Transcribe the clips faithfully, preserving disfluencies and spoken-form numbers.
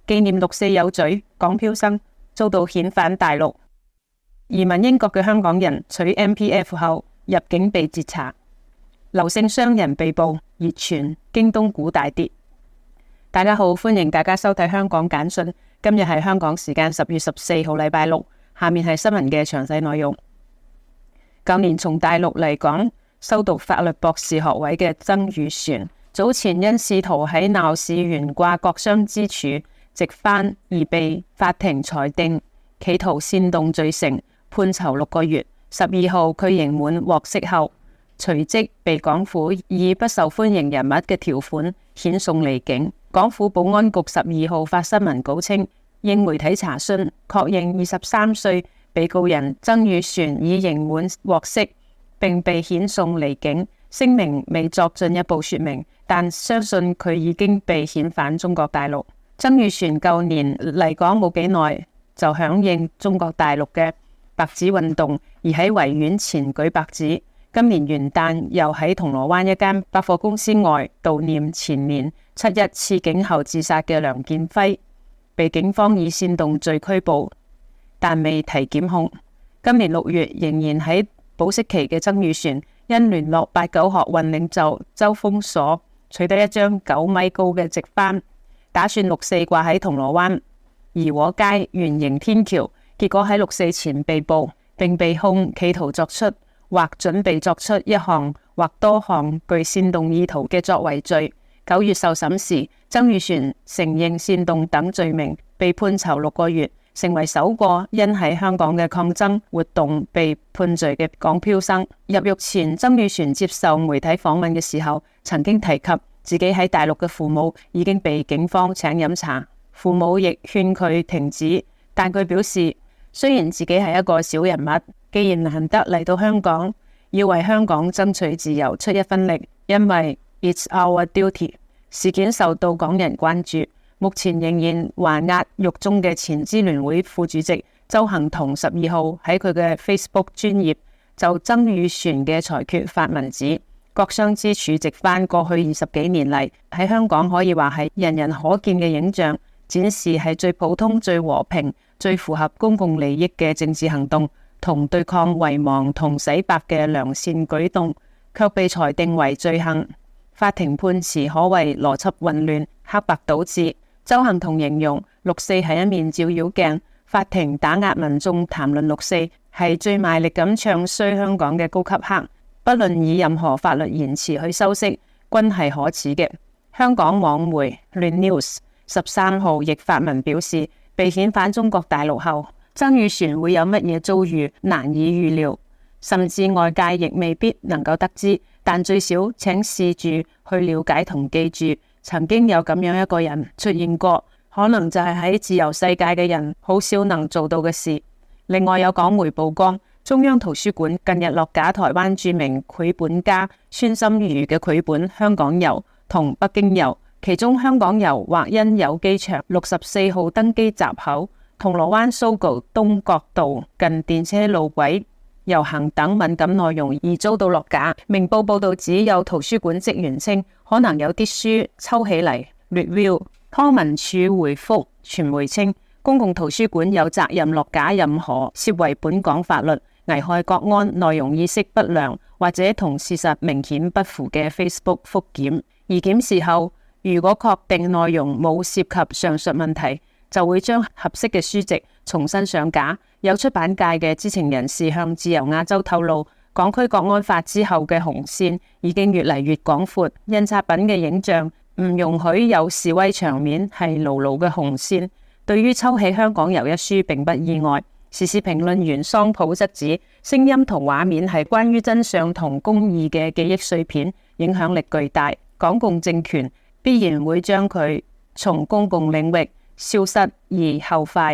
紀念六四有罪，港漂生遭到遣返大陸。移民英國嘅香港人取 M P F 後入境被截查，劉姓商人被捕，熱傳京東股大跌。大家好，歡迎大家收睇香港簡訊。今日係香港時間十月十四號禮拜六，下面係新聞嘅詳細內容。舊年從大陸嚟港修讀法律博士學位嘅曾宇璇，早前因試圖喺鬧市懸掛國殤之柱直幡而被法庭裁定企圖煽動罪成，判囚六個月。十二號佢刑滿獲釋後，隨即被港府以不受歡迎人物嘅條款遣送離境。港府保安局十二號發新聞稿稱，應媒體查詢，確認二十三歲被告人曾宇璇已刑滿獲釋，並被遣送離境。聲明未作進一步說明，但相信佢已經被遣返中國大陸。曾宇璇舊年嚟港冇幾耐，就響應中國大陸嘅白紙運動，而喺維園前舉白紙。今年元旦又喺銅鑼灣一間百貨公司外悼念前年七一刺警後自殺嘅梁建輝，被警方以煽動罪拘捕，但未提檢控。今年六月仍然喺保釋期嘅曾宇璇，因聯絡八九學運領袖周鋒鎖，取得一張九米高嘅直幡，打算六四掛喺銅鑼灣怡和街圓形天橋，結果喺六四前被捕，並被控企圖作出或準備作出一項或多項具煽動意圖嘅作為罪。九月受審時，曾宇璇承認煽動等罪名，被判囚六個月，成為首個因喺香港嘅抗爭活動被判罪嘅港漂生。入獄前，曾宇璇接受媒體訪問嘅時候，曾經提及自己喺大陸嘅父母已經被警方請飲茶，父母亦勸佢停止，但佢表示，雖然自己係一個小人物，既然難得嚟到香港，要為香港爭取自由出一分力，因為 it's our duty。事件受到港人關注，目前仍然還押獄中嘅前支聯會副主席鄒幸彤十二號喺佢嘅 Facebook 專頁就曾宇璇嘅裁決發文指，國殤之柱直幡過去二十幾年嚟喺香港可以話係人人可見嘅影像，展示係最普通、最和平、最符合公共利益嘅政治行動，同對抗遺忘同洗白嘅良善舉動，卻被裁定為罪行。法庭判詞可謂邏輯混亂、黑白倒置。鄒幸彤形容六四係一面照妖鏡，法庭打壓民眾談論六四係最賣力咁唱衰香港嘅高級黑，不論以任何法律言辭去修飾，均係可恥嘅。香港網媒聯 news 十三號亦發文表示，被遣返中國大陸後，曾宇璇會有乜嘢遭遇難以預料，甚至外界亦未必能夠得知，但最少請試住去了解同記住，曾經有咁樣一個人出現過，可能就係喺自由世界嘅人好少能做到嘅事。另外有港媒曝光，中央圖書館近日落架台灣著名繪本家孫心如嘅繪本《香港遊》同《北京遊》，其中《香港遊》或因有機場六十四號登機閘口、銅鑼灣 Sogo 東角道近電車路軌遊行等敏感內容而遭到落架。明報報道指有圖書館職員稱，可能有啲書抽起嚟 review。康文署回覆傳媒稱，公共圖書館有責任落架任何涉違本港法律、危害國安、內容意識不良或者同事實明顯不符嘅 Facebook 覆檢。而檢視後，如果確定內容冇涉及上述問題，就會將合適嘅書籍重新上架。有出版界嘅知情人士向自由亞洲透露，港區國安法之後嘅紅線已經越嚟越廣闊，印刷品嘅影像唔容許有示威場面係牢牢嘅紅線。對於抽起香港遊一書並不意外。時事評論員桑普則指，聲音同畫面係關於真相同公義嘅記憶碎片，影響力巨大。港共政權必然會將佢從公共領域消失而後快。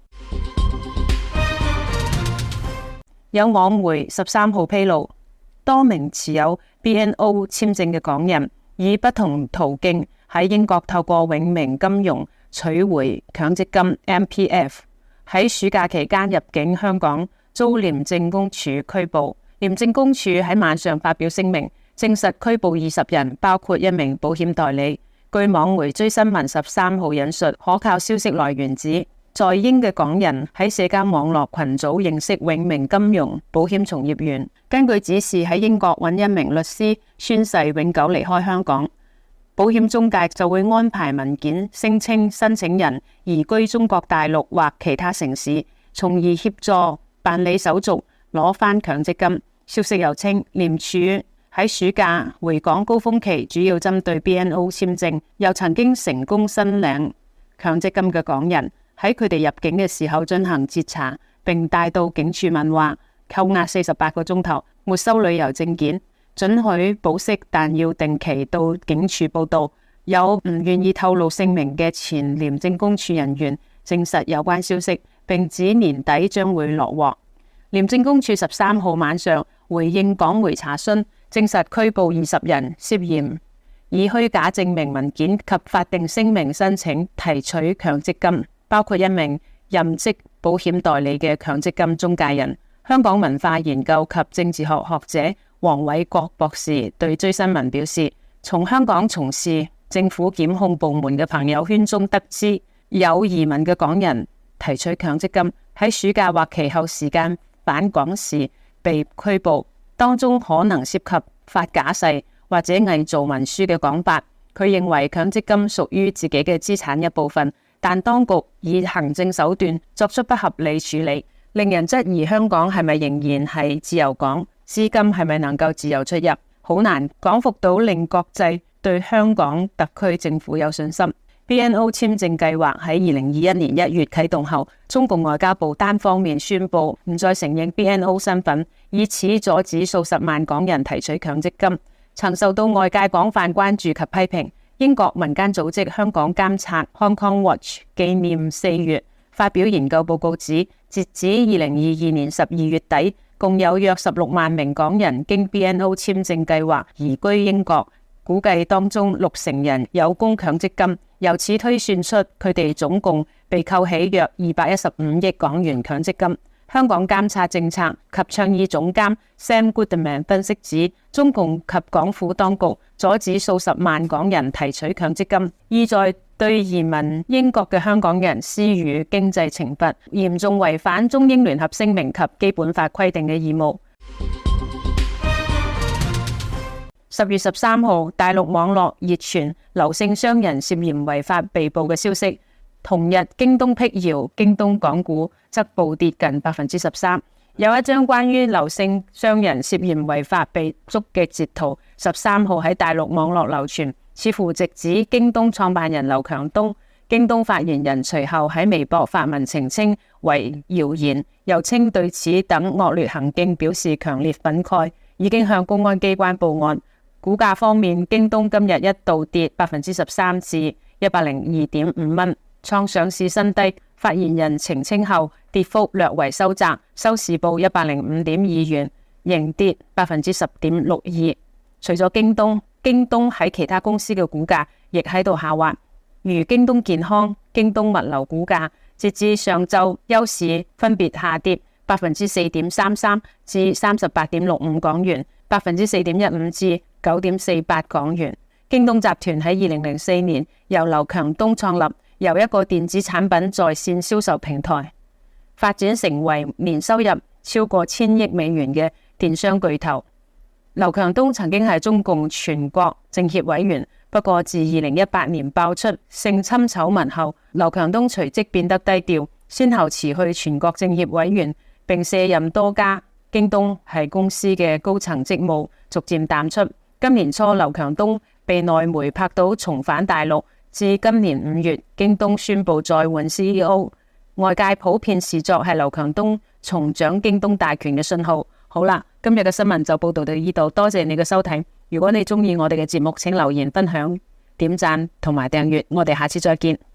有網媒十三號披露，多名持有 B N O 簽證嘅港人以不同途徑喺英國透過永明金融取回強積金 M P F， 喺暑假期間入境香港，遭廉政公署拘捕。廉政公署喺晚上發表聲明，證實拘捕二十人，包括一名保險代理。 據網媒追新聞十三號引述可靠消息來源指，在英嘅港人喺社交網絡群組認識永明金融保險從業員，根據指示喺英國揾一名律師宣誓永久離開香港，保險中介就會安排文件聲稱申請人移居中國大陸或其他城市，從而協助辦理手續攞返強積金。消息又稱，廉署喺暑假回港高峰期主要針對 B N O 簽證又曾經成功申領強積金嘅港人，喺佢哋入境嘅時候進行截查，並帶到警署問話，扣押四十八個鐘頭，沒收旅遊證件，准許保釋，但要定期到警署報到。有唔願意透露姓名嘅前廉政公署人員證實有關消息，並指年底將會落獲。廉政公署十三號晚上回應港媒查詢，證實拘捕二十人，涉嫌以虛假證明文件及法定聲明申請提取強積金，包括一名任職保險代理嘅強積金中介人。香港文化研究及政治學學者黃偉國博士對追新聞表示，從香港從事政府檢控部門嘅朋友圈中得知，有移民嘅港人提取強積金，喺暑假或其後時間返港時被拘捕，當中可能涉及發假誓或者偽造文書嘅講法。佢認為強積金屬於自己嘅資產一部分，但當局以行政手段作出不合理處理，令人質疑香港係咪仍然係自由港，資金係咪能夠自由出入，好難講服到令國際對香港特區政府有信心。B N O 簽證計劃喺二零二一年一月啟動後，中共外交部單方面宣布唔再承認 B N O 身份，以此阻止數十萬港人提取強積金，曾受到外界廣泛關注及批評。英國民間組織香港監察 Hong Kong Watch 紀念四月發表研究報告指，截至二零二二年十二月底，共有約十六萬名港人經 B N O 簽證計劃移居英國，估計當中六成人有供強積金，由此推算出佢哋總共被扣起約二百一十五億港元強積金。香港監察政策及倡議總監 Sam Goodman 分析指，中共及港府當局阻止數十萬港人提取強積金，意在對移民英國嘅香港人施予經濟懲罰，嚴重違反中英聯合聲明及基本法規定嘅義務。十月十三號，大陸網絡熱傳劉姓商人涉嫌違法被捕嘅消息。同日，京東闢謠，京東港股則暴跌近百分之十三。有一張關於劉姓商人涉嫌違法被捉嘅截圖，十三號喺大陸網絡流傳，似乎直指京東創辦人劉強東。京東發言人隨後喺微博發文澄清為謠言，又稱對此等惡劣行徑表示強烈憤慨，已經向公安機關報案。股價方面，京東今日一度跌百分之十三至一百零二點五蚊，創上市新低。發言人澄清後，跌幅略為收窄，收市報一百零五點二元，仍跌百分之十點六二。除咗京東，京東喺其他公司嘅股價亦喺度下滑，如京東健康、京東物流股價，截至上晝休市分別下跌百分之四點三三至三十八點六五港元，百分之四點一五至九點四八港元。京東集團喺二零零四年由劉強東創立，由一個電子產品在線銷售平台發展成為年收入超過千億美元嘅電商巨頭。劉強東曾經係中共全國政協委員，不過自二零一八年爆出性侵醜聞後，劉強東隨即變得低調，先後辭去全國政協委員，並卸任多家京東係公司嘅高層職務，逐漸淡出。今年初，劉強東被內媒拍到重返大陸，至今年五月，京東宣布再換 C E O， 外界普遍視作係劉強東重掌京東大權嘅信號。好啦，今日嘅新聞就報道到呢度，多謝你嘅收睇。如果你鍾意我哋嘅節目，請留言分享、點讚同埋訂閱，我哋下次再見。